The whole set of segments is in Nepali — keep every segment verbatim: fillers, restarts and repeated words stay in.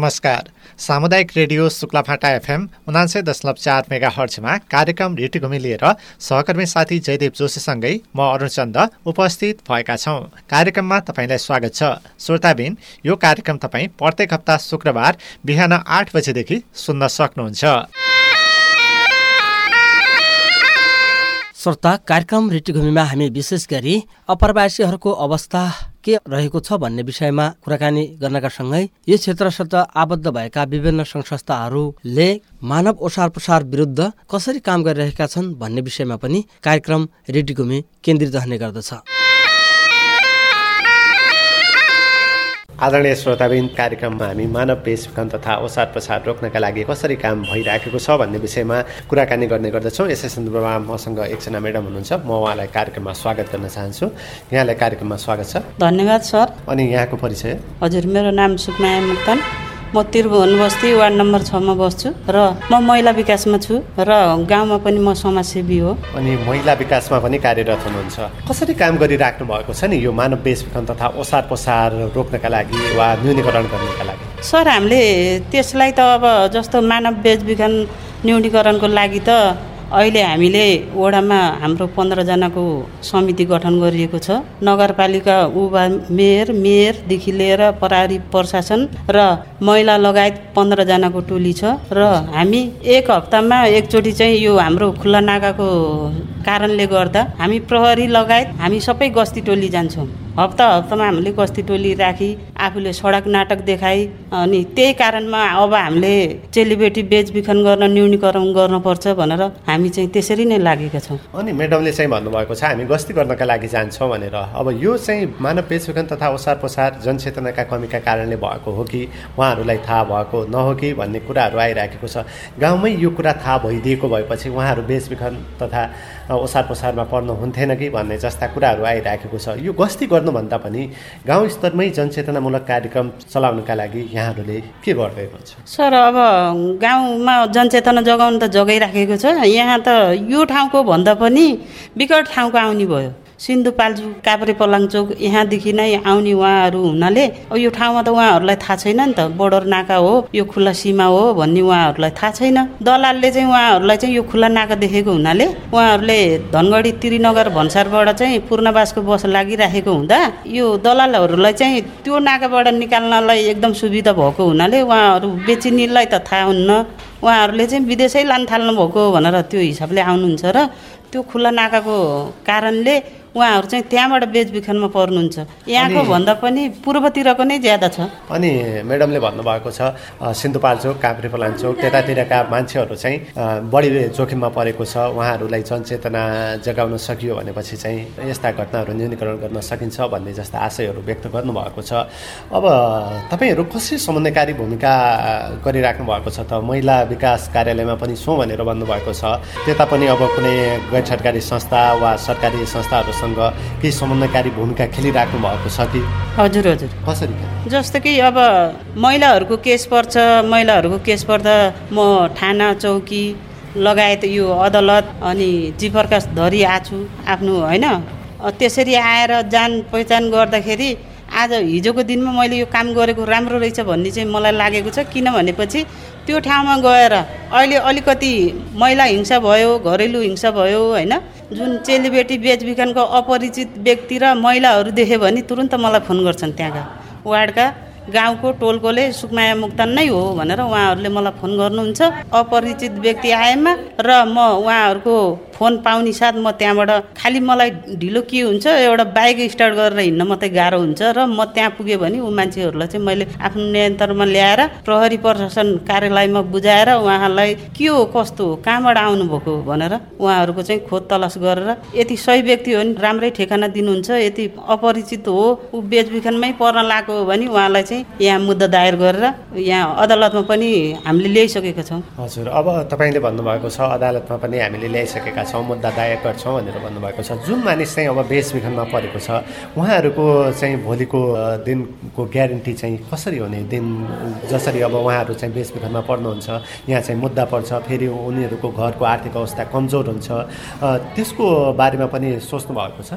नमस्कार। सामुदायिक रेडियो शुक्लाफाटा एफएम उनान्सय दशमलव चार मेगा हर्जमा कार्यक्रम ऋतुभूमि लिएर सहकर्मी साथी जयदेव जोशीसँगै म अरुण चन्द उपस्थित भएका छौँ। कार्यक्रममा तपाईँलाई स्वागत छ। श्रोताबिन, यो कार्यक्रम तपाईँ प्रत्येक हप्ता शुक्रबार बिहान आठ बजेदेखि सुन्न सक्नुहुन्छ। श्रोता, कार्यक्रम ऋतुभूमिमा हामी विशेष गरी अप्रवासीहरूको अवस्था के रहेको छ भन्ने विषयमा कुराकानी गर्नका सँगै यो क्षेत्रसित आबद्ध भएका विभिन्न सङ्घ संस्थाहरूले मानव ओसार पसार विरुद्ध कसरी काम गरिरहेका छन् भन्ने विषयमा पनि कार्यक्रम ऋतुभूमि केन्द्रित रहने गर्दछ। आदरणीय श्रोताबिन, कार्यक्रममा हामी मानव बेचबिखन तथा ओसार पसार रोक्नका लागि कसरी काम भइराखेको छ भन्ने विषयमा कुराकानी गर्ने गर्दछौँ। यसै सन्दर्भमा मसँग एकजना म्याडम हुनुहुन्छ। म उहाँलाई कार्यक्रममा स्वागत गर्न चाहन्छु। यहाँलाई कार्यक्रममा स्वागत छ। धन्यवाद सर। अनि यहाँको परिचय? हजुर, मेरो नाम सुकमाया मुक्तान, म त्रिभुवन बस्ती वार्ड नम्बर छमा बस्छु र म महिला विकासमा छु र गाउँमा पनि म समाजसेवी हो। अनि महिला विकासमा पनि कार्यरत हुनुहुन्छ। कसरी काम गरिराख्नु भएको छ नि यो मानव बेचबिखन तथा ओसार पसार रोक्नका लागि वा न्यूनीकरण गर्नका लागि? सर, हामीले त्यसलाई त अब जस्तो मानव बेचबिखन न्यूनीकरणको लागि त अहिले हामीले वडामा हाम्रो पन्ध्रजनाको समिति गठन गरिएको छ। नगरपालिका उभा मेयर मेयरदेखि लिएर प्रहरी प्रशासन र महिला लगायत पन्ध्रजनाको टोली छ र हामी एक हप्तामा एकचोटि चाहिँ यो हाम्रो खुल्ला नाकाको कारणले गर्दा हामी प्रहरी लगायत हामी सबै गस्ती टोली जान्छौँ। हप्ता हप्तामा हामीले गस्ती टोली राखी आफूले सडक नाटक देखाई अनि त्यही कारणमा अब हामीले चेलीबेटी बेचबिखन गर्न न्यूनीकरण गर्नुपर्छ भनेर हामी चाहिँ त्यसरी नै लागेका छौँ। अनि म्याडमले चाहिँ भन्नुभएको छ हामी गस्ती गर्नका लागि जान्छौँ भनेर। अब यो चाहिँ मानव बेचबिखन तथा ओसार पसार जनचेतनाका कमीका कारणले भएको हो कि उहाँहरूलाई थाहा भएको नहो कि भन्ने कुराहरू आइराखेको छ। गाउँमै यो कुरा थाहा भइदिएको भएपछि उहाँहरू बेचबिखन तथा ओसार पसारमा पर्नु हुन्थेन कि भन्ने जस्ता कुराहरू आइराखेको छ। यो गस्ती गर्नुभन्दा पनि गाउँ स्तरमै जनचेतनामूलक कार्यक्रम चलाउनका लागि यहाँहरूले के गर्दै हुनुहुन्छ? सर, अब गाउँमा जनचेतना जगाउनु त जगाइराखेको छ। यहाँ त यो ठाउँको भन्दा पनि विकट ठाउँको आउने भयो। सिन्धुपाल्चोक काभ्रे पलाङचोक यहाँदेखि नै आउने उहाँहरू हुनाले अब यो ठाउँमा त उहाँहरूलाई थाहा छैन नि त बोर्डर नाका हो, यो खुल्ला सीमा हो भन्ने उहाँहरूलाई थाहा छैन। दलालले चाहिँ उहाँहरूलाई चाहिँ यो खुल्ला नाका देखेको हुनाले उहाँहरूले धनगढी त्रिनगर भन्सारबाट चाहिँ पूर्णवासको बस लागिराखेको हुँदा यो दलालहरूलाई चाहिँ त्यो नाकाबाट निकाल्नलाई एकदम सुविधा भएको हुनाले उहाँहरू बेचिनेलाई त थाहा हुन्न, उहाँहरूले चाहिँ विदेशै लान थाल्नु भएको भनेर त्यो हिसाबले आउनुहुन्छ र त्यो खुल्ला नाकाको कारणले उहाँहरू चाहिँ त्यहाँबाट बेचबिखनमा पर्नुहुन्छ। यहाँको भन्दा पनि पूर्वतिरको नै ज्यादा छ। अनि म्याडमले भन्नुभएको छ सिन्धुपाल्चोक काभ्रे पलाञ्चोक त्यतातिरका मान्छेहरू चाहिँ बढी जोखिममा परेको छ, उहाँहरूलाई जनचेतना जगाउन सकियो भनेपछि चाहिँ यस्ता घटनाहरू न्यूनीकरण गर्न सकिन्छ भन्ने जस्ता आशयहरू व्यक्त गर्नुभएको छ। अब तपाईँहरू कसरी समन्वयकारी भूमिका गरिराख्नु भएको छ त? महिला विकास कार्यालयमा पनि छौँ भनेर भन्नुभएको छ। त्यता पनि अब कुनै गैर सरकारी संस्था वा सरकारी संस्थाहरू केही समन्वयकारी भूमिका खेलिराख्नु भएको छ कि? हजुर हजुर। कसरी? जस्तो कि अब महिलाहरूको केस पर्छ, महिलाहरूको केस पर्दा म थाना चौकी लगायत यो अदालत अनि जिप्रकाश धरी आछु आफ्नो होइन। त्यसरी आएर जान पहिचान गर्दाखेरि आज हिजोको दिनमा मैले यो काम गरेको राम्रो रहेछ भन्ने चाहिँ मलाई लागेको छ। किनभनेपछि त्यो ठाउँमा गएर अहिले अलिकति महिला हिंसा भयो, घरेलु हिंसा भयो होइन, जुन चेलीबेटी बेचबिखनको अपरिचित व्यक्ति र महिलाहरू देख्यो भने तुरुन्त मलाई फोन गर्छन्। त्यहाँका वार्डका गाउँको टोलकोले सुकमाया मुक्तान नै हो भनेर उहाँहरूले मलाई फोन गर्नुहुन्छ। अपरिचित व्यक्ति आएमा र म उहाँहरूको फोन पाउने साथ म त्यहाँबाट खालि मलाई ढिलो के हुन्छ एउटा बाइक स्टार्ट गरेर हिँड्न मात्रै गाह्रो हुन्छ र म त्यहाँ पुगेँ भने ऊ मान्छेहरूलाई चाहिँ मैले आफ्नो नियन्त्रणमा ल्याएर प्रहरी प्रशासन कार्यालयमा बुझाएर उहाँलाई के हो कस्तो हो कहाँबाट आउनुभएको भनेर उहाँहरूको चाहिँ खोज तलास गरेर यति सही व्यक्ति हो भने राम्रै ठेगाना दिनुहुन्छ, यति अपरिचित हो ऊ बेचबिखनमै पर्न लागेको हो भने उहाँलाई चाहिँ यहाँ मुद्दा दायर गरेर यहाँ अदालतमा पनि हामीले ल्याइसकेका छौँ। हजुर, अब तपाईँले भन्नुभएको छ अदालतमा पनि हामीले ल्याइसकेका छौँ, मुद्दा दायर गर्छौँ भनेर भन्नुभएको छ। जुन मानिस चाहिँ अब बेचबिखनमा परेको छ उहाँहरूको चाहिँ भोलिको दिनको ग्यारेन्टी चाहिँ कसरी हुने? दिन जसरी अब उहाँहरू चाहिँ बेचबिखनमा पर्नुहुन्छ, यहाँ चाहिँ मुद्दा पर्छ, फेरि उनीहरूको घरको आर्थिक अवस्था कमजोर हुन्छ, त्यसको बारेमा पनि सोच्नु भएको छ?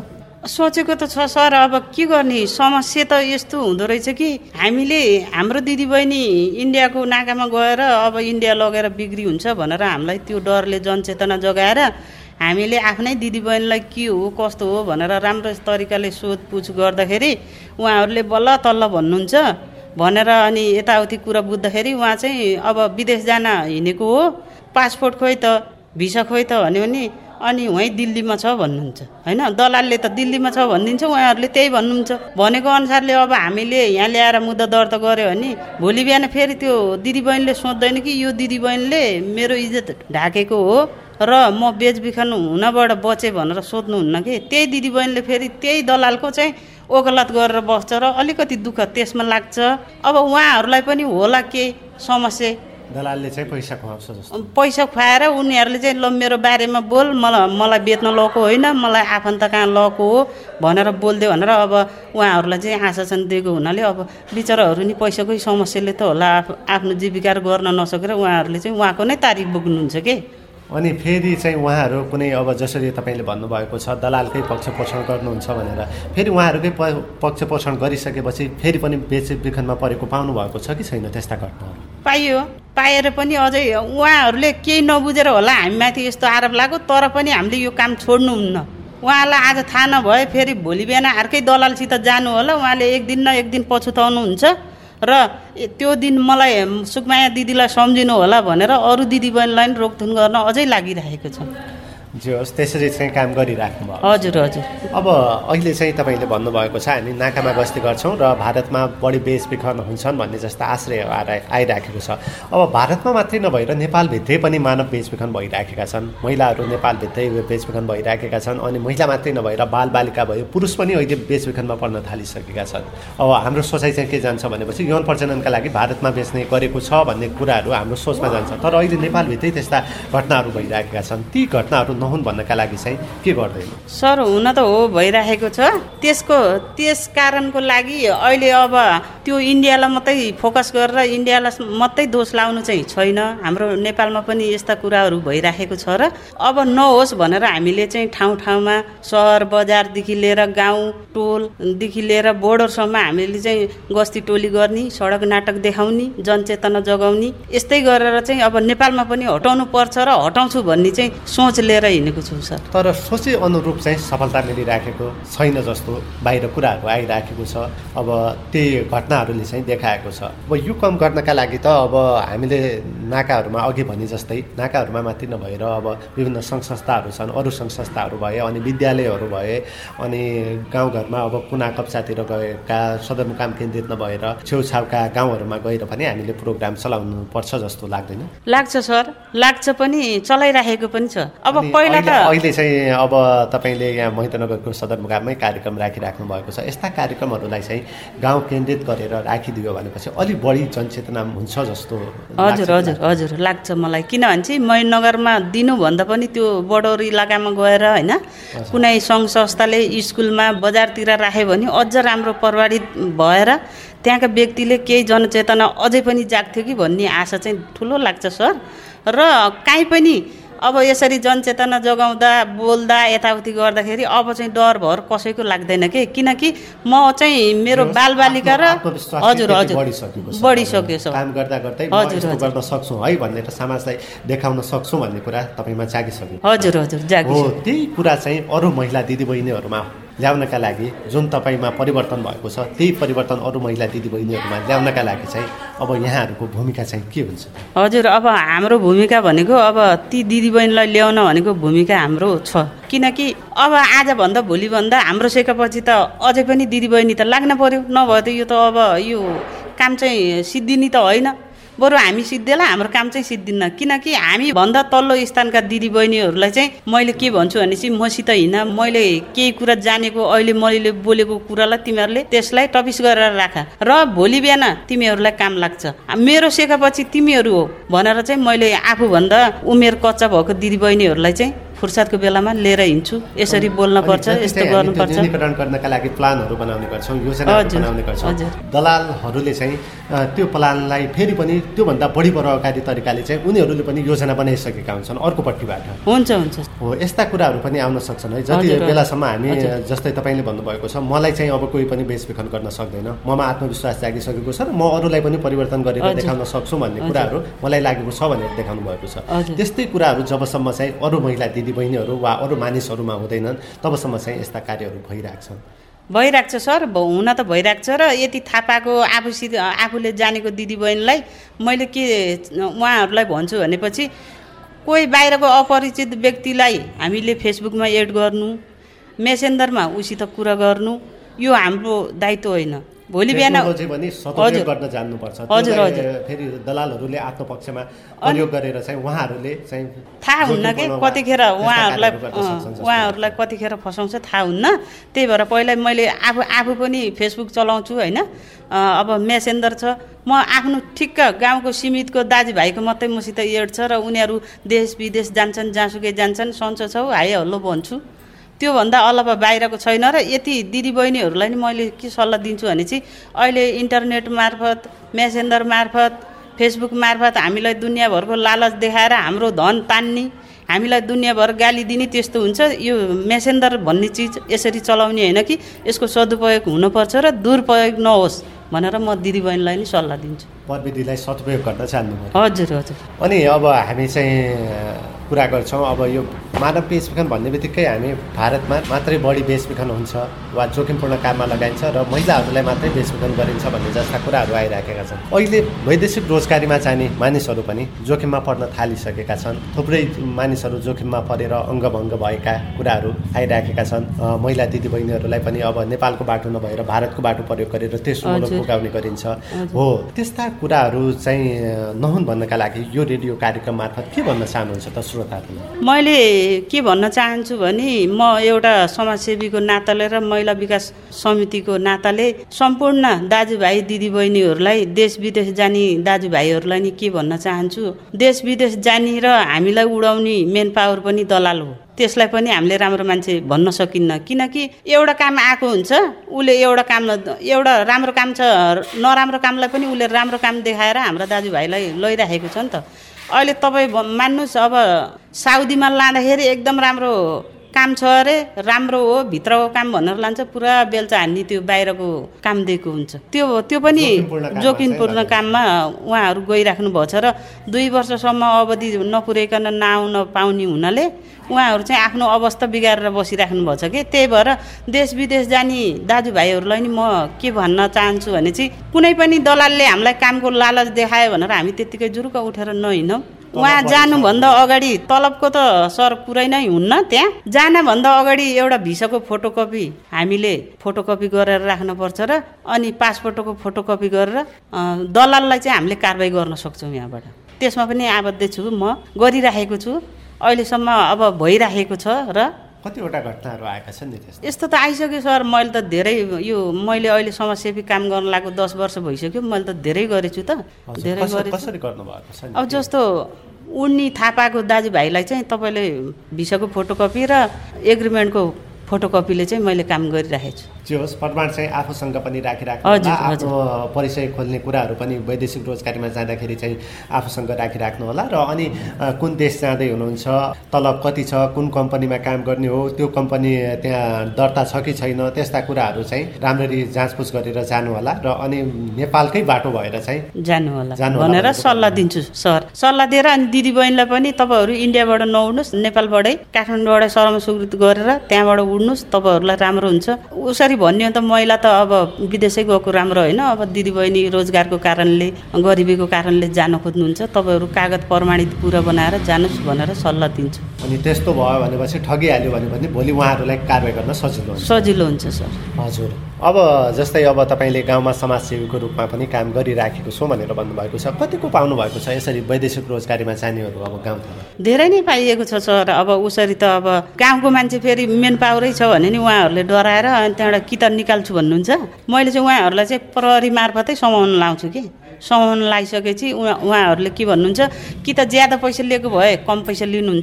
सोचेको त छ सर, अब के गर्ने, समस्या त यस्तो हुँदो रहेछ कि हामीले हाम्रो दिदीबहिनी इन्डियाको नाकामा गएर अब इन्डिया लगेर बिक्री हुन्छ भनेर हामीलाई त्यो डरले जनचेतना जगाएर हामीले आफ्नै दिदीबहिनीलाई के हो कस्तो हो भनेर राम्रो तरिकाले सोधपुछ गर्दाखेरि उहाँहरूले बल्ल तल्ल भन्नुहुन्छ भनेर अनि यताउति कुरा बुझ्दाखेरि उहाँ चाहिँ अब विदेश जान हिँडेको हो, पासपोर्ट खोइ त भिसा खोइ त भन्यो भने अनि वहीँ दिल्लीमा छ भन्नुहुन्छ होइन। दलालले त दिल्लीमा छ भनिदिन्छ, उहाँहरूले त्यही भन्नुहुन्छ। भनेको अनुसारले अब हामीले यहाँ ल्याएर मुद्दा दर्ता गऱ्यो भने भोलि बिहान फेरि त्यो दिदीबहिनीले सोध्दैन कि यो दिदीबहिनीले मेरो इज्जत ढाकेको हो र म बेचबिखन हुनबाट बचेँ भनेर सोध्नुहुन्न कि त्यही दिदीबहिनीले फेरि त्यही दलालको चाहिँ ओकलात गरेर बस्छ र अलिकति दुःख त्यसमा लाग्छ। अब उहाँहरूलाई पनि होला के समस्या, दलालले चाहिँ पैसा खुवाउँछ जस्तो, पैसा खुवाएर उनीहरूले चाहिँ ल मेरो बारेमा बोल, मलाई मलाई बेच्न लगेको होइन, मलाई आफन्त कहाँ लगेको हो भनेर बोलिदियो भनेर अब उहाँहरूलाई चाहिँ आश्वासन दिएको हुनाले अब बिचराहरू नि पैसाकै समस्याले त होला आफ्नो जीविका गर्न नसकेर उहाँहरूले चाहिँ उहाँको नै तारिफ बोक्नुहुन्छ के। अनि फेरि चाहिँ उहाँहरू कुनै अब जसरी तपाईँले भन्नुभएको छ दलालकै पक्ष पोषण गर्नुहुन्छ भनेर फेरि उहाँहरूकै पक्ष पोषण गरिसकेपछि फेरि पनि बेचबिखनमा परेको पाउनु भएको छ कि छैन त्यस्ता घटनाहरू? पाइयो, पाएर पनि अझै उहाँहरूले केही नबुझेर होला हामीमाथि यस्तो आरोप लाग्यो, तर पनि हामीले यो काम छोड्नुहुन्न। उहाँलाई आज थाहा नभए फेरि भोलि बिहान अर्कै दलालसित जानु होला, उहाँले एक दिन न एक दिन पछुताउनुहुन्छ र त्यो दिन मलाई सुकमाया दिदीलाई सम्झिनु होला भनेर अरू दिदीबहिनीलाई पनि रोकथुन गर्न अझै लागिरहेको छ। जे होस् त्यसरी चाहिँ काम गरिराख्नु भयो। हजुर हजुर। अब अहिले चाहिँ तपाईँले भन्नुभएको छ हामी नाकामा गस्ती गर्छौँ र भारतमा बढी बेचबिखन हुन्छन् भन्ने जस्ता आश्रय आइराखेको छ। अब भारतमा मात्रै नभएर नेपालभित्रै पनि मानव बेचबिखन भइराखेका छन्, महिलाहरू नेपालभित्रै बेचबिखन भइराखेका छन्, अनि महिला मात्रै नभएर बालबालिका भयो पुरुष पनि अहिले बेचबिखनमा पर्न थालिसकेका छन्। अब हाम्रो सोचाइ चाहिँ के जान्छ भनेपछि यौन प्रजननका लागि भारतमा बेच्ने गरेको छ भन्ने कुराहरू हाम्रो सोचमा जान्छ, तर अहिले नेपालभित्रै त्यस्ता घटनाहरू भइराखेका छन्। ती घटनाहरू नहुन् भन्नका लागि चाहिँ के गर्दैन? सर हुन त हो भइराखेको छ, त्यसको त्यस कारणको लागि अहिले अब त्यो इन्डियालाई मात्रै फोकस गरेर इन्डियालाई मात्रै दोष लाउनु चाहिँ छैन, हाम्रो नेपालमा पनि यस्ता कुराहरू भइराखेको छ र अब नहोस् भनेर हामीले चाहिँ ठाउँ ठाउँमा सहर बजारदेखि लिएर गाउँ टोलदेखि लिएर बोर्डरसम्म हामीले चाहिँ गस्ती टोली गर्ने, सडक नाटक देखाउने, जनचेतना जगाउने, यस्तै गरेर चाहिँ अब नेपालमा पनि हटाउनु पर्छ र हटाउँछु भन्ने चाहिँ सोच लिएर हिँडेको छु सर। तर सोचे अनुरूप चाहिँ सफलता मिलिराखेको छैन जस्तो बाहिर कुराहरू आइराखेको छ। अब त्यही घटनाहरूले चाहिँ देखाएको छ। अब यो कम गर्नका लागि त अब हामीले नाकाहरूमा अघि भने जस्तै नाकाहरूमा मात्रै नभएर अब विभिन्न सङ्घ संस्थाहरू छन्, अरू सङ्घ संस्थाहरू भए, अनि विद्यालयहरू भए, अनि गाउँघरमा अब कुना कप्चातिर गएका सदरमुकाम केन्द्रित नभएर छेउछाउका गाउँहरूमा गएर पनि हामीले प्रोग्राम चलाउनु पर्छ जस्तो लाग्दैन? लाग्छ सर, लाग्छ पनि, चलाइराखेको पनि छ। अब पहिला त अहिले चाहिँ अब तपाईँले यहाँ महितनगरको सदरमुकाममै कार्यक्रम राखिराख्नु भएको छ। यस्ता कार्यक्रमहरूलाई चाहिँ गाउँ केन्द्रित गरेर राखिदियो भनेपछि अलिक बढी जनचेतना हुन्छ जस्तो? हजुर हजुर हजुर लाग्छ मलाई, किनभने चाहिँ महितनगरमा दिनुभन्दा पनि त्यो बोर्डर इलाकामा गएर होइन कुनै सङ्घ संस्थाले स्कुलमा बजारतिर राख्यो भने अझ राम्रो प्रभावित भएर त्यहाँका व्यक्तिले केही जनचेतना अझै पनि जाग्थ्यो कि भन्ने आशा चाहिँ ठुलो लाग्छ सर। र काहीँ पनि अब यसरी जनचेतना जगाउँदा बोल्दा यताउति गर्दाखेरि अब चाहिँ डर भर कसैको लाग्दैन के, किनकि म चाहिँ मेरो बालबालिका र हजुर हजुर बढिसक्यो सर, काम गर्दा गर्दै हजुर गर्न सक्छु है भनेर समाजलाई देखाउन सक्छु भन्ने कुरा तपाईँमा जागिसक्यो। हजुर हजुर जागिसक्यो। हो, त्यही कुरा चाहिँ अरू महिला दिदीबहिनीहरूमा ल्याउनका लागि जुन तपाईँमा परिवर्तन भएको छ त्यही परिवर्तन अरू महिला दिदीबहिनीहरूमा ल्याउनका लागि चाहिँ अब यहाँहरूको भूमिका चाहिँ के हुन्छ? हजुर अब हाम्रो भूमिका भनेको अब ती दिदीबहिनीलाई ल्याउन भनेको भूमिका हाम्रो छ, किनकि अब आजभन्दा भोलिभन्दा हाम्रो सेकापछि त अझै पनि दिदीबहिनी त लाग्न पर्यो, नभए त यो त अब यो काम चाहिँ सिद्धिने त होइन, बरु हामी सिद्धिएला हाम्रो काम चाहिँ सिद्धिन्न। किनकि हामी भन्दा तल्लो स्थानका दिदीबहिनीहरूलाई चाहिँ मैले के भन्छु भनेपछि मसित हिँड, मैले केही कुरा जानेको अहिले मैले बोलेको कुरालाई तिमीहरूले त्यसलाई टपिस गरेर राख र भोलि बिहान तिमीहरूलाई काम लाग्छ, मेरो सेकापछि तिमीहरू हो भनेर चाहिँ मैले आफूभन्दा उमेर कच्चा भएको दिदीबहिनीहरूलाई चाहिँ फुर्सदको बेलामा लिएर हिँड्छु, यसरी बोल्न पर्छ, यस्तो गर्नुपर्छ। न्यूनीकरण गर्नका लागि प्लानहरू बनाउने गर्छौँ, योजनाहरू बनाउने गर्छौँ। दलालहरूले चाहिँ त्यो प्लानलाई फेरि पनि त्योभन्दा बढी प्रभावकारी तरिकाले चाहिँ उनीहरूले पनि योजना बनाइसकेका हुन्छन् अर्कोपट्टिबाट। हुन्छ हुन्छ हो, यस्ता कुराहरू पनि आउन सक्छन् है। जति बेलासम्म हामी जस्तै तपाईँले भन्नुभएको छ, मलाई चाहिँ अब कोही पनि बेचबिखन गर्न सक्दैन, ममा आत्मविश्वास जागिसकेको छ र म अरूलाई पनि परिवर्तन गरेर देखाउन सक्छु भन्ने कुराहरू मलाई लागेको छ भनेर देखाउनु भएको छ। त्यस्तै कुराहरू जबसम्म चाहिँ अरू महिला दिदीबहिनीहरू वा अरू मानिसहरूमा हुँदैनन् तबसम्म चाहिँ यस्ता कार्यहरू भइरहेको छ भइरहेको छ सर। हुन त भइरहेको छ र यति थाहा पाएको आफूसित आफूले जानेको दिदीबहिनीलाई मैले के उहाँहरूलाई भन्छु भनेपछि कोही बाहिरको अपरिचित व्यक्तिलाई हामीले फेसबुकमा एड गर्नु, मेसेन्जरमा उसित कुरा गर्नु यो हाम्रो दायित्व होइन। भोलि बिहान सदुपयोग गर्न जान्नुपर्छ। हजुर हजुर फेरि दलालहरूले आफ्नो पक्षमा प्रयोग गरेर चाहिँ उहाँहरूले चाहिँ थाहा हुन्न कि कतिखेर उहाँहरूलाई उहाँहरूलाई कतिखेर फसाउँछ थाहा हुन्न। त्यही भएर पहिला मैले आफू आफू पनि फेसबुक चलाउँछु होइन। अब मेसेन्जर छ, म आफ्नो ठिक्क गाउँको सीमितको दाजुभाइको मात्रै मसित एड छ र उनीहरू देश विदेश जान्छन्, जहाँसुकै जान्छन्, सन्चो छौ हाई हल्लो भन्छु, त्योभन्दा अलप बाहिरको छैन। र यति दिदीबहिनीहरूलाई नि मैले के सल्लाह दिन्छु भने चाहिँ अहिले इन्टरनेट मार्फत, मेसेन्जर मार्फत, फेसबुक मार्फत हामीलाई दुनियाँभरको लालच देखाएर हाम्रो धन तान्ने, हामीलाई दुनियाँभर गाली दिने त्यस्तो हुन्छ। यो मेसेन्जर भन्ने चिज यसरी चलाउने होइन कि यसको सदुपयोग हुनुपर्छ र दुरुपयोग नहोस् भनेर म दिदीबहिनीलाई नि सल्लाह दिन्छु। प्रविधिलाई सदुपयोग गर्न चाहनु। हजुर हजुर। अनि अब हामी चाहिँ कुरा गर्छौँ, अब यो मानव बेचबिखन भन्ने बित्तिकै हामी भारतमा मात्रै बढी बेचबिखन हुन्छ वा जोखिमपूर्ण काममा लगाइन्छ र महिलाहरूलाई मात्रै बेचबिखन गरिन्छ भन्ने जस्ता कुराहरू आइराखेका छन्। अहिले वैदेशिक रोजगारीमा जाने मानिसहरू पनि जोखिममा पर्न थालिसकेका छन्। थुप्रै मानिसहरू जोखिममा परेर अङ्गभङ्ग भएका कुराहरू आइराखेका छन्। महिला दिदीबहिनीहरूलाई पनि अब नेपालको बाटो नभएर भारतको बाटो प्रयोग गरेर तेस्रो मुलुक पुगाउने गरिन्छ। हो, त्यस्ता कुराहरू चाहिँ नहुन् भन्नका लागि यो रेडियो कार्यक्रम मार्फत के भन्न चाहनुहुन्छ त श्रोताहरूले? मैले के भन्न चाहन्छु भने म एउटा समाजसेवीको नाताले र महिला विकास समितिको नाताले सम्पूर्ण दाजुभाइ दिदीबहिनीहरूलाई, देश विदेश जाने दाजुभाइहरूलाई नि के भन्न चाहन्छु, देश विदेश जाने र हामीलाई उडाउने मेन पावर पनि दलाल हो। त्यसलाई पनि हामीले राम्रो मान्छे भन्न सकिन्न, किनकि एउटा काम आएको हुन्छ उसले एउटा काम एउटा राम्रो काम छ, नराम्रो कामलाई पनि उसले राम्रो काम देखाएर हाम्रा दाजुभाइलाई लैराखेको छ नि त। अहिले तपाईँ मान्नुहोस्, अब साउदीमा लाँदाखेरि एकदम राम्रो काम छ अरे, राम्रो हो, भित्रको काम भनेर लान्छ, पुरा बेल्चा हान्ने त्यो बाहिरको काम दिएको हुन्छ। त्यो त्यो पनि जोखिमपूर्ण काममा उहाँहरू गइराख्नु भएको छ र दुई वर्षसम्म अवधि नपुर्याइकन नआउन पाउने हुनाले उहाँहरू चाहिँ आफ्नो अवस्था बिगारेर बसिराख्नु भएको छ कि। त्यही भएर देश विदेश जाने दाजुभाइहरूलाई नि म के भन्न चाहन्छु भने चाहिँ कुनै पनि दलालले हामीलाई कामको लालच देखायो भनेर हामी त्यत्तिकै जुरुक्क उठेर नहिँडौँ। उहाँ जानुभन्दा अगाडि तलबको त सर पुरै नै हुन्न, त्यहाँ जानभन्दा अगाडि एउटा भिसाको फोटोकपी हामीले फोटोकपी गरेर राख्नुपर्छ र अनि पासपोर्टको फोटोकपी गरेर दलाललाई चाहिँ हामीले कारवाही गर्न सक्छौँ यहाँबाट। त्यसमा पनि आबद्ध छु, म गरिराखेको छु, अहिलेसम्म अब भइराखेको छ। र कतिवटा घटनाहरू आएका छन् नि त्यस्तो? यस्तो त आइसक्यो सर। मैले त धेरै यो मैले अहिले समाजसेवी काम गर्न लागेको दस वर्ष भइसक्यो, मैले त धेरै गरेछु त, धेरै गरेछु। कसरी गर्नुभएको छ? अब जस्तो उड्ने थाहा पाएको दाजुभाइलाई चाहिँ तपाईँले भिसाको फोटोकपी र एग्रिमेन्टको फोटोकपीले चाहिँ मैले काम गरिराखेको छु। जे होस्, प्रमाण चाहिँ आफूसँग पनि राखिराख्नु होला। आफ्नो परिचय खोल्ने कुराहरू पनि वैदेशिक रोजगारीमा जाँदाखेरि चाहिँ आफूसँग राखिराख्नु होला। र अनि कुन देश जाँदै हुनुहुन्छ, तलब कति छ, कुन कम्पनीमा काम गर्ने हो, त्यो कम्पनी त्यहाँ दर्ता छ कि छैन, त्यस्ता कुराहरू चाहिँ राम्ररी जाँचबुझ गरेर जानु होला। र अनि नेपालकै बाटो भएर चाहिँ जानु होला भनेर सल्लाह दिन्छु सर। सल्लाह दिएर अनि दिदीबहिनीलाई पनि तपाईँहरू इन्डियाबाट नउड्नुहोस्, नेपालबाटै काठमाडौँबाटै शरम सुकृत गरेर त्यहाँबाट उड्नुहोस्, तपाईँहरूलाई राम्रो हुन्छ। उसरी भन्ने हो त महिला त अब विदेशै गएको राम्रो होइन। अब दिदीबहिनी रोजगारको कारणले, गरिबीको कारणले जान खोज्नुहुन्छ, तपाईँहरू कागज प्रमाणित पुरा बनाएर जानुहोस् भनेर सल्लाह दिन्छु। अनि त्यस्तो भयो भनेपछि ठगिहाल्यो भने पनि भोलि उहाँहरूलाई कारवाही गर्न सजिलो हुन्छ। सजिलो हुन्छ सर। हजुर। अब जस्तै अब तपाईँले गाउँमा समाजसेवीको रूपमा पनि काम गरिराखेको छु भनेर भन्नुभएको छ, कतिको पाउनु भएको छ यसरी वैदेशिक रोजगारीमा जानेहरू अब गाउँमा? धेरै नै पाइएको छ सर। अब उसरी त अब गाउँको मान्छे फेरि मेन पावरै छ भने नि उहाँहरूले डराएर अनि त्यहाँबाट कि त निकाल्छु भन्नुहुन्छ। मैले चाहिँ उहाँहरूलाई चाहिँ प्रहरी मार्फतै समाउन लाउँछु कि। समाउन लागिसकेपछि उहाँ उहाँहरूले के भन्नुहुन्छ, कि त ज्यादा पैसा लिएको भए कम पैसा लिनुहुन्छ,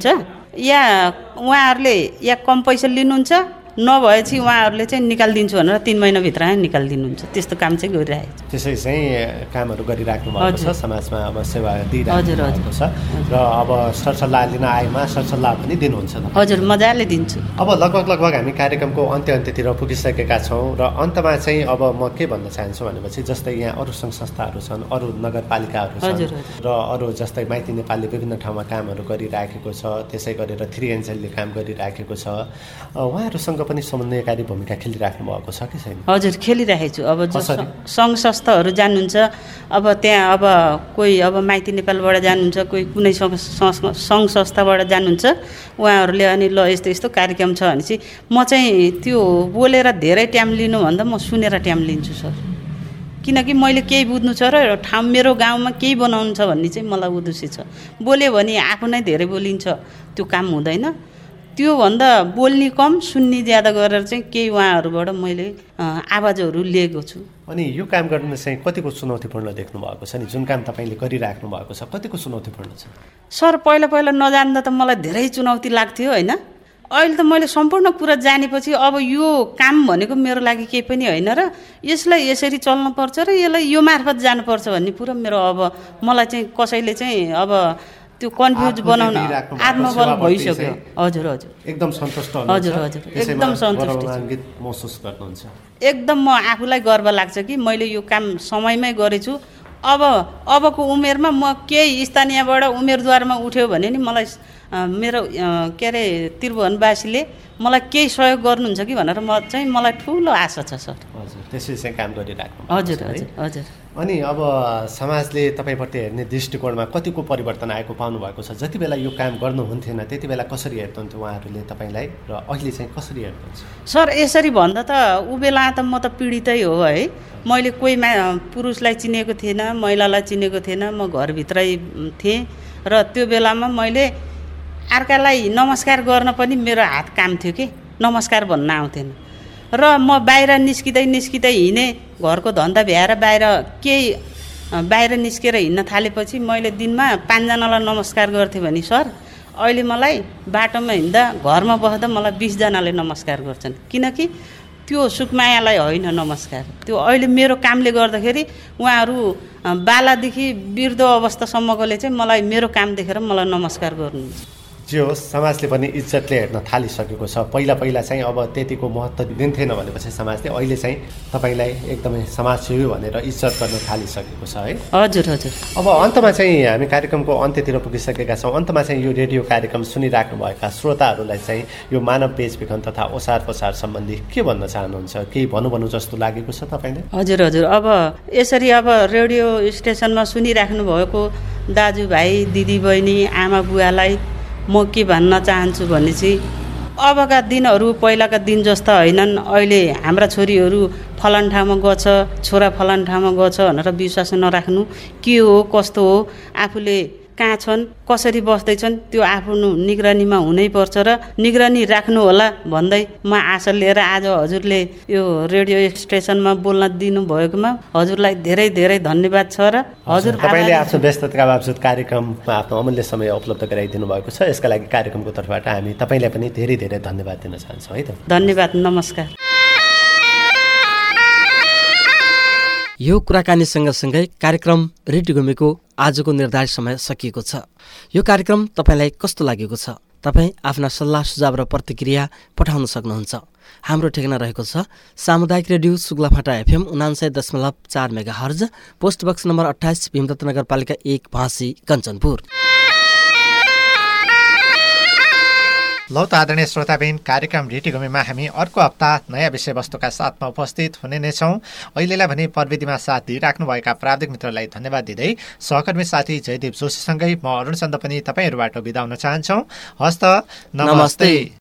या उहाँहरूले या कम पैसा लिनुहुन्छ नभएपछि उहाँहरूले चाहिँ निकालिदिन्छु भनेर तिन महिनाभित्र निकालिदिनुहुन्छ। त्यस्तो काम चाहिँ गरिरहेको छ। त्यसै चाहिँ कामहरू गरिराख्नु भएको छ, समाजमा अब सेवा दिइराख्नु भएको छ र अब सरसल्लाह लिन आएमा सरसल्लाह पनि दिनुहुन्छ? हजुर, मजाले दिन्छु। अब लगभग लगभग हामी कार्यक्रमको अन्त्य अन्त्यतिर पुगिसकेका छौँ र अन्तमा चाहिँ अब म के भन्न चाहन्छु भनेपछि जस्तै यहाँ अरू सङ्घ संस्थाहरू छन्, अरू नगरपालिकाहरू छन् र अरू जस्तै माइती नेपालले विभिन्न ठाउँमा कामहरू गरिराखेको छ, त्यसै गरेर थ्री एन्जलले काम गरिराखेको छ, उहाँहरूसँग पनि समन्वयकारी भूमिका खेलिराख्नु भएको छ कि छैन? हजुर, खेलिरहेको छु। अब जो सङ्घ संस्थाहरू जानुहुन्छ, अब त्यहाँ अब कोही अब माइती नेपालबाट जानुहुन्छ, कोही कुनै सङ्घ संस्थाबाट जानुहुन्छ, उहाँहरूले अनि ल यस्तो यस्तो कार्यक्रम छ भनेपछि म चाहिँ त्यो बोलेर धेरै टाइम लिनुभन्दा म सुनेर टाइम लिन्छु सर। किनकि मैले केही बुझ्नु छ र ठाउँ मेरो गाउँमा केही बनाउनु छ भन्ने चाहिँ मलाई उद्देश्य छ। बोल्यो भने आफू नै धेरै बोलिन्छ, त्यो काम हुँदैन। त्योभन्दा बोल्ने कम सुन्ने ज्यादा गरेर चाहिँ केही उहाँहरूबाट मैले आवाजहरू लिएको छु। अनि यो काम गर्न चाहिँ कतिको चुनौतीपूर्ण देख्नु भएको छ नि? जुन काम तपाईँले गरिराख्नु भएको छ कतिको चुनौतीपूर्ण छ? सर, पहिला पहिला नजान्दा त मलाई धेरै चुनौती लाग्थ्यो होइन। अहिले त मैले सम्पूर्ण कुरा जानेपछि अब यो काम भनेको मेरो लागि केही पनि होइन र यसलाई यसरी चल्नुपर्छ र यसलाई यो मार्फत जानुपर्छ भन्ने पुरा मेरो अब मलाई चाहिँ कसैले चाहिँ अब त्यो कन्फ्युज बनाउन आत्मबल भइसक्यो। हजुर हजुर, एकदम सन्तुष्ट हुनुहुन्छ? हजुर हजुर, एकदम सन्तुष्ट महसुस गर्नुहुन्छ? एकदम म आफूलाई गर्व लाग्छ कि मैले यो काम समयमै गरेछु। अब अबको उमेरमा म केही स्थानीयबाट उम्मेदवारमा उठ्यो भने नि मलाई मेरो के अरे त्रिभुवनवासीले मलाई केही सहयोग गर्नुहुन्छ कि भनेर म चाहिँ मलाई ठुलो आशा छ सर। हजुर, त्यसरी चाहिँ काम गरिराख्नु? हजुर हजुर हजुर। अनि अब समाजले तपाईँप्रति हेर्ने दृष्टिकोणमा कतिको परिवर्तन आएको पाउनु भएको छ? जति बेला यो काम गर्नुहुन्थेन त्यति बेला कसरी हेर्नुहुन्थ्यो उहाँहरूले तपाईँलाई र अहिले चाहिँ कसरी हेर्नुहुन्छ? सर, यसरी भन्दा त ऊ बेला त म त पीडितै हो है। मैले कोही मा पुरुषलाई चिनेको थिएन, महिलालाई चिनेको थिएन, म घरभित्रै थिएँ र त्यो बेलामा मैले अर्कालाई नमस्कार गर्न पनि मेरो हात काम थियो कि नमस्कार भन्न आउँथेन र म बाहिर निस्किँदै निस्किँदै हिँडेँ। घरको धन्दा भ्याएर बाहिर केही बाहिर निस्केर हिँड्न थालेपछि मैले दिनमा पाँचजनालाई नमस्कार गर्थेँ भने सर अहिले मलाई बाटोमा हिँड्दा घरमा बस्दा मलाई बिसजनाले नमस्कार गर्छन्। किनकि त्यो सुखमायालाई होइन नमस्कार, त्यो अहिले मेरो कामले गर्दाखेरि उहाँहरू बालादेखि वृद्ध अवस्थासम्मकोले चाहिँ मलाई मेरो काम देखेर मलाई नमस्कार गर्नुहुन्छ। जे होस्, समाजले पनि इज्जतले हेर्न थालिसकेको छ। पहिला पहिला चाहिँ अब त्यतिको महत्त्व दिन्थेन भनेपछि समाजले अहिले चाहिँ तपाईँलाई एकदमै समाजसेवी भनेर इज्जत गर्न थालिसकेको छ है? हजुर हजुर। अब अन्तमा चाहिँ हामी कार्यक्रमको अन्त्यतिर पुगिसकेका छौँ। अन्तमा चाहिँ यो रेडियो कार्यक्रम सुनिराख्नुभएका श्रोताहरूलाई चाहिँ यो मानव बेचबिखन तथा ओसार पसार सम्बन्धी के भन्न चाहनुहुन्छ? केही भनौँ भनौँ जस्तो लागेको छ तपाईँलाई? हजुर हजुर। अब यसरी अब रेडियो स्टेसनमा सुनिराख्नु भएको दाजुभाइ दिदीबहिनी आमा बुवालाई म के भन्न चाहन्छु भने चाहिँ अबका दिनहरू पहिलाका दिन जस्ता होइनन्। अहिले हाम्रा छोरीहरू फलान ठाउँमा गछ, छोरा फलान ठाउँमा गछ भनेर विश्वास नराख्नु। के हो कस्तो हो, आफूले कहाँ छन् कसरी बस्दैछन् त्यो आफ्नो निगरानीमा हुनैपर्छ र निगरानी राख्नु होला भन्दै म आशा लिएर आज हजुरले यो रेडियो स्टेसनमा बोल्न दिनुभएकोमा हजुरलाई धेरै धेरै धन्यवाद छ र हजुर तपाईँले आफ्नो व्यस्तताका बावजुद कार्यक्रममा आफ्नो अमूल्य समय उपलब्ध गराइदिनु भएको छ। यसका लागि कार्यक्रमको तर्फबाट हामी तपाईँलाई पनि धेरै धेरै धन्यवाद दिन चाहन्छौँ है त। धन्यवाद, नमस्कार। यो कुराकानी सँगसँगै कार्यक्रम रेडियो घुमीको आजको निर्धारित समय सकिएको छ। यो कार्यक्रम तपाईँलाई कस्तो लागेको छ? तपाईँ आफ्ना सल्लाह सुझाव र प्रतिक्रिया पठाउन सक्नुहुन्छ। हाम्रो ठेगाना रहेको छ सामुदायिक रेडियो सुग्लाफाटा एफएम उनान्सय दशमलव चार megahertz, post box number अठाइस, भीमदत्त नगरपालिका एक, भाँसी, कञ्चनपुर। लौ त आदरणीय श्रोताबिन, कार्यक्रम रेडियो घुमीमा हामी अर्को हप्ता नयाँ विषयवस्तुका साथमा उपस्थित हुने नै छौँ। अहिलेलाई भने प्रविधिमा साथ दिइराख्नुभएका प्राविधिक मित्रलाई धन्यवाद दिँदै सहकर्मी साथी जयदेव जोशीसँगै म अरुण चन्द पनि तपाईँहरूबाट बिदा हुन चाहन्छौँ। हस्त नमस्ते।